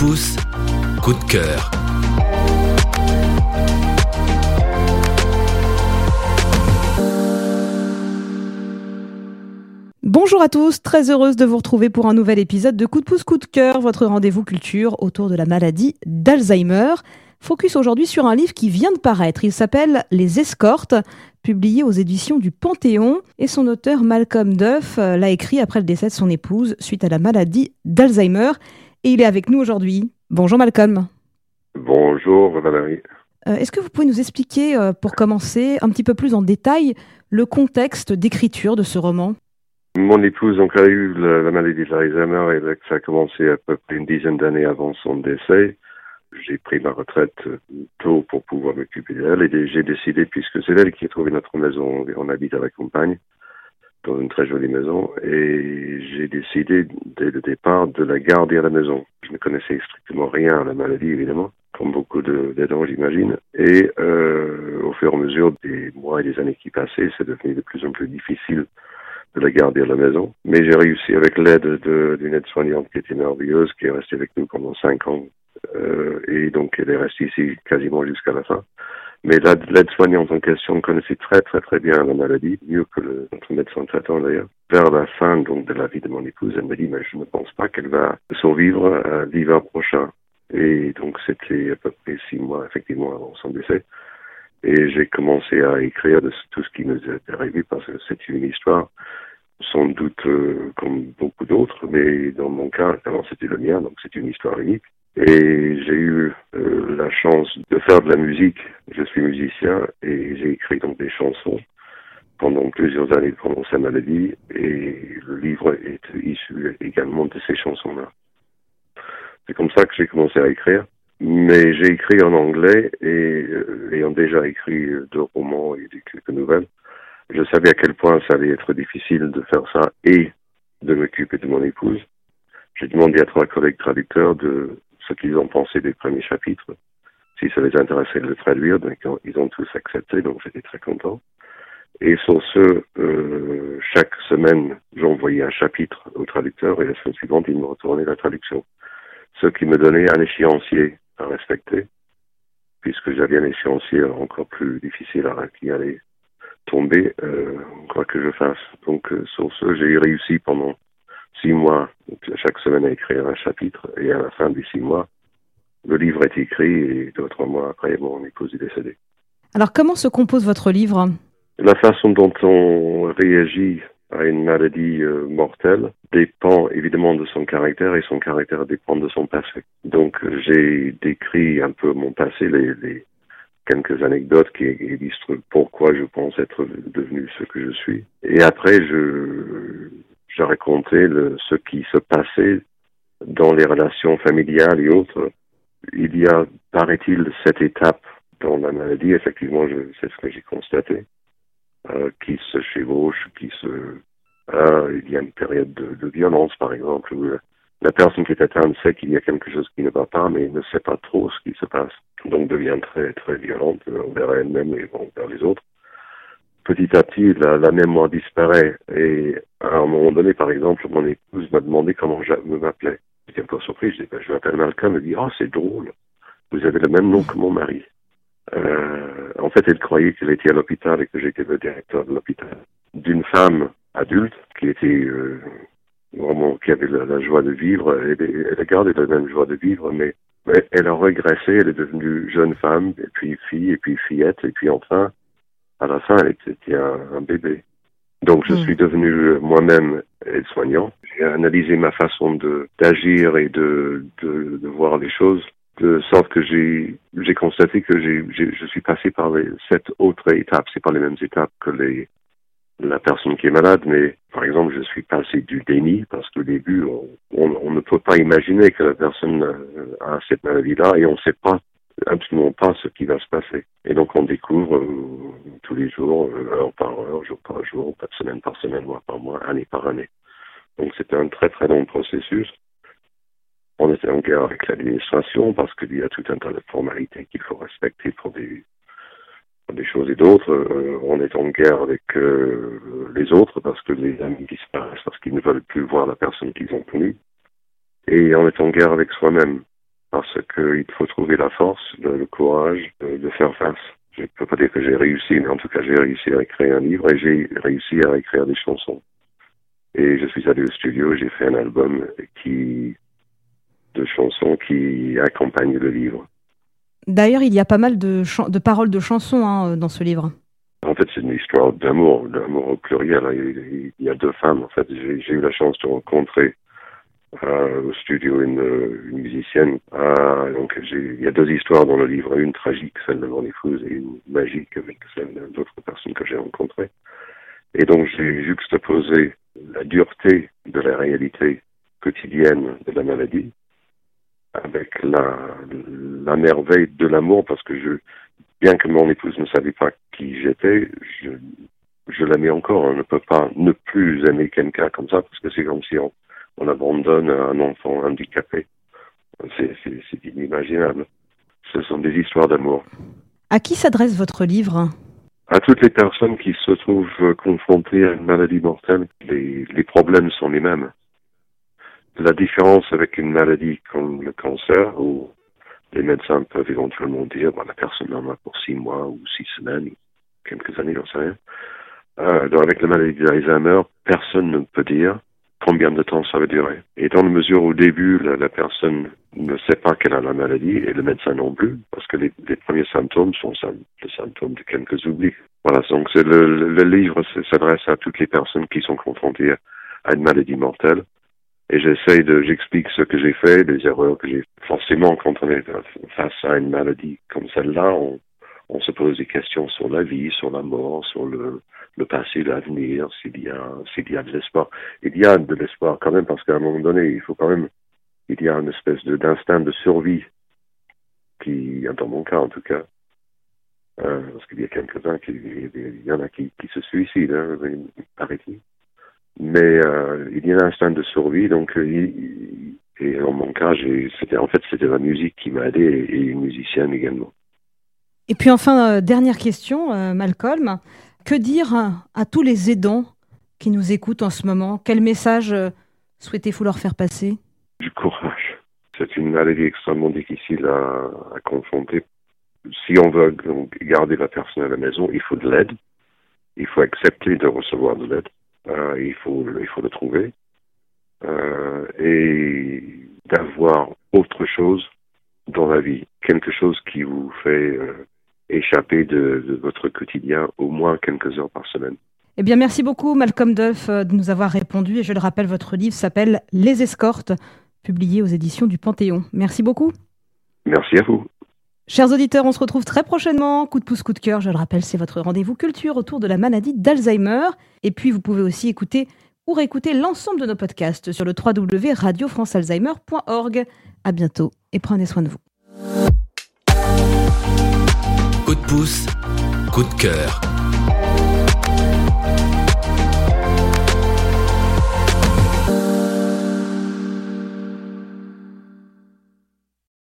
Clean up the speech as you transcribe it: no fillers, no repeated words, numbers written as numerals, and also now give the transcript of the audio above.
pouce, coup de cœur. Bonjour à tous, très heureuse de vous retrouver pour un nouvel épisode de Coup de pouce, coup de cœur, votre rendez-vous culture autour de la maladie d'Alzheimer. Focus aujourd'hui sur un livre qui vient de paraître. Il s'appelle Les Escortes, publié aux éditions du Panthéon. Et son auteur, Malcolm Duff, l'a écrit après le décès de son épouse suite à la maladie d'Alzheimer. Et il est avec nous aujourd'hui. Bonjour Malcolm. Bonjour Valérie. Est-ce que vous pouvez nous expliquer, pour commencer, un petit peu plus en détail, le contexte d'écriture de ce roman ? Mon épouse donc, a eu la maladie d'Alzheimer et ça a commencé à peu près une dizaine d'années avant son décès. J'ai pris ma retraite tôt pour pouvoir m'occuper d'elle et j'ai décidé, puisque c'est elle qui a trouvé notre maison, on habite à la campagne, dans une très jolie maison, et j'ai décidé dès le départ de la garder à la maison. Je ne connaissais strictement rien à la maladie, évidemment, comme beaucoup d'aidants, j'imagine. Et au fur et à mesure des mois et des années qui passaient, c'est devenu de plus en plus difficile de la garder à la maison. Mais j'ai réussi avec l'aide d'une aide-soignante qui était merveilleuse, qui est restée avec nous pendant 5 ans. Et donc, elle est restée ici quasiment jusqu'à la fin. Mais l'aide-soignante en question connaissait très, très, très bien la maladie, mieux que notre médecin traitant d'ailleurs. Vers la fin donc de la vie de mon épouse, elle me dit, mais je ne pense pas qu'elle va survivre à l'hiver prochain. Et donc, c'était à peu près 6 mois, effectivement, avant son décès. Et j'ai commencé à écrire de tout ce qui nous est arrivé, parce que c'est une histoire, sans doute comme beaucoup d'autres, mais dans mon cas, alors c'était le mien, donc c'est une histoire unique. Et j'ai eu la chance de faire de la musique. Je suis musicien et j'ai écrit donc des chansons pendant plusieurs années pendant sa maladie, et le livre est issu également de ces chansons-là. C'est comme ça que j'ai commencé à écrire. Mais j'ai écrit en anglais et ayant déjà écrit 2 romans et quelques nouvelles, je savais à quel point ça allait être difficile de faire ça et de m'occuper de mon épouse. J'ai demandé à 3 collègues traducteurs de ce qu'ils ont pensé des premiers chapitres, si ça les intéressait de le traduire. Donc ils ont tous accepté, donc j'étais très content. Et sur ce, chaque semaine, j'envoyais un chapitre au traducteur et la semaine suivante, il me retournait la traduction. Ce qui me donnait un échéancier à respecter, puisque j'avais un échéancier encore plus difficile qui allait tomber, quoi que je fasse. Donc, sur ce, j'ai réussi pendant 6 mois, chaque semaine, à écrire un chapitre, et à la fin des 6 mois, le livre est écrit, et 2 ou 3 mois après, mon épouse est décédée. Alors, comment se compose votre livre ? La façon dont on réagit à une maladie mortelle dépend évidemment de son caractère, et son caractère dépend de son passé. Donc j'ai décrit un peu mon passé, les quelques anecdotes qui illustrent pourquoi je pense être devenu ce que je suis. Et après, j'ai raconté ce qui se passait dans les relations familiales et autres. Il y a, paraît-il, 7 étapes dans la maladie. Effectivement, c'est ce que j'ai constaté. Qui se chevauchent, il y a une période de violence, par exemple, où la personne qui est atteinte sait qu'il y a quelque chose qui ne va pas, mais ne sait pas trop ce qui se passe. Donc devient très, très violente envers elle-même et envers les autres. Petit à petit, la mémoire disparaît. Et à un moment donné, par exemple, mon épouse m'a demandé comment je m'appelais. J'étais un peu surpris. Je dis, je m'appelle Malcolm. Elle me dit, oh, c'est drôle. Vous avez le même nom que mon mari. En fait, elle croyait qu'elle était à l'hôpital et que j'étais le directeur de l'hôpital. D'une femme adulte qui était vraiment, qui avait la joie de vivre. Elle a gardé la même joie de vivre, mais elle a régressé. Elle est devenue jeune femme, et puis fille, et puis fillette, et puis enfin, à la fin, elle était un bébé. Donc, je suis devenu moi-même aide-soignant. J'ai analysé ma façon d'agir et de voir les choses. De sorte que j'ai constaté que je suis passé par 7 autres étapes. C'est pas les mêmes étapes que la personne qui est malade, mais par exemple, je suis passé du déni, parce qu'au début, on ne peut pas imaginer que la personne a cette maladie-là, et on ne sait absolument pas ce qui va se passer. Et donc, on découvre tous les jours, heure par heure, jour par jour, semaine par semaine, mois par mois, année par année. Donc, c'était un très très long processus. On était en guerre avec l'administration parce qu'il y a tout un tas de formalités qu'il faut respecter pour des choses et d'autres. On est en guerre avec les autres parce que les amis disparaissent, parce qu'ils ne veulent plus voir la personne qu'ils ont connue. Et on est en guerre avec soi-même. parce qu'il faut trouver la force, le courage de faire face. Je ne peux pas dire que j'ai réussi, mais en tout cas, j'ai réussi à écrire un livre et j'ai réussi à écrire des chansons. Et je suis allé au studio, j'ai fait un album de chansons qui accompagnent le livre. D'ailleurs, il y a pas mal de paroles de chansons dans ce livre. En fait, c'est une histoire d'amour au pluriel. Il y a 2 femmes. En fait, j'ai eu la chance de rencontrer au studio une musicienne. Donc, il y a 2 histoires dans le livre, une tragique, celle de mon épouse, et une magique avec celle d'autres personnes que j'ai rencontrées. Et donc, j'ai juxtaposé la dureté de la réalité quotidienne de la maladie avec la merveille de l'amour, parce que bien que mon épouse ne savait pas qui j'étais, je l'aimais encore. On ne peut pas ne plus aimer quelqu'un comme ça, parce que c'est comme si on abandonne un enfant handicapé. C'est inimaginable. Ce sont des histoires d'amour. À qui s'adresse votre livre ? À toutes les personnes qui se trouvent confrontées à une maladie mortelle. Les problèmes sont les mêmes. La différence avec une maladie comme le cancer, où les médecins peuvent éventuellement dire la personne en a pour 6 mois ou 6 semaines, quelques années, j'en sais rien. Avec la maladie d'Alzheimer, personne ne peut dire combien de temps ça va durer. Et dans la mesure où au début, la personne ne sait pas qu'elle a la maladie, et le médecin non plus, parce que les premiers symptômes sont les symptômes de quelques oublis. Voilà, donc le livre s'adresse à toutes les personnes qui sont confrontées à une maladie mortelle. Et j'explique ce que j'ai fait, les erreurs que j'ai. Forcément, quand on est face à une maladie comme celle-là, on se pose des questions sur la vie, sur la mort, sur le passé, l'avenir, s'il y a de l'espoir. Il y a de l'espoir quand même, parce qu'à un moment donné, il y a une espèce d'instinct de survie qui, dans mon cas en tout cas, parce qu'il y a quelques-uns il y en a qui se suicident, paraît-il. Mais il y a un instinct de survie, donc et en mon cas, c'était la musique qui m'a aidé et une musicienne également. Et puis enfin, dernière question, Malcolm, que dire à tous les aidants qui nous écoutent en ce moment ? Quel message souhaitez-vous leur faire passer ? Du courage. C'est une maladie extrêmement difficile à confronter. Si on veut garder la personne à la maison, il faut de l'aide. Il faut accepter de recevoir de l'aide. Il faut le trouver et d'avoir autre chose dans la vie, quelque chose qui vous fait échapper de votre quotidien au moins quelques heures par semaine. Eh bien, merci beaucoup Malcolm Duff de nous avoir répondu, et je le rappelle, votre livre s'appelle Les Escortes, publié aux éditions du Panthéon. Merci beaucoup. Merci à vous. Chers auditeurs, on se retrouve très prochainement. Coup de pouce, coup de cœur, je le rappelle, c'est votre rendez-vous culture autour de la maladie d'Alzheimer. Et puis, vous pouvez aussi écouter ou réécouter l'ensemble de nos podcasts sur le www.radiofrancealzheimer.org. À bientôt et prenez soin de vous. Coup de pouce, coup de cœur.